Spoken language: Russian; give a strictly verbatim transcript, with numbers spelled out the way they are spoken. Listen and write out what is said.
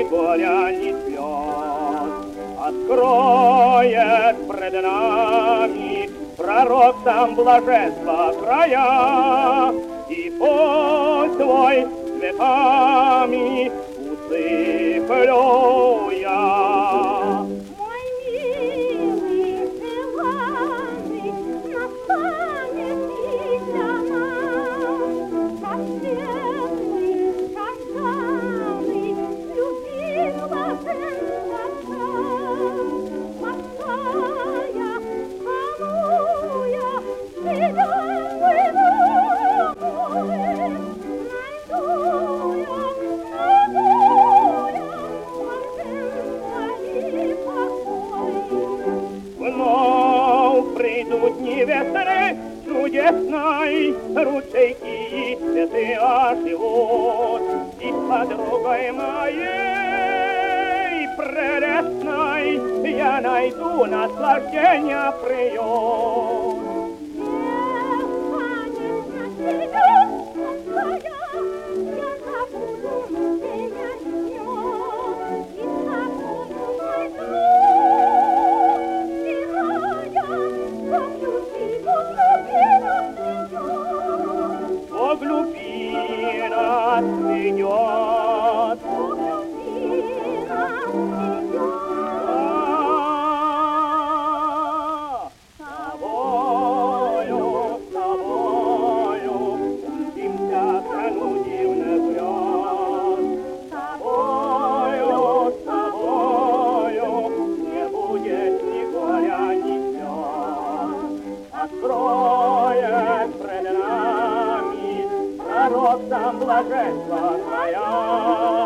горя, ни слез. Откроет пред нами пророк сам блаженства края, и путь свой цветами усыплю я. Мой милый, желанный, настанет и для нас, как светлый, как жалый, любим блаженства час. Морская, целуя, идем мы домой. Найду я, найду я блаженство и покой. Вновь придут невесты чудесной, ручейки и цветы оживут, и с подругой моей прелестной я найду наслаждение приют. Бог любви нас ведет, Бог любви нас ведет. С тобою, с тобою мчимся в страну дивных грез. С тобою, с тобою не будет ни горя, ни слез. Откроет пред нами пророк сам блаженства края.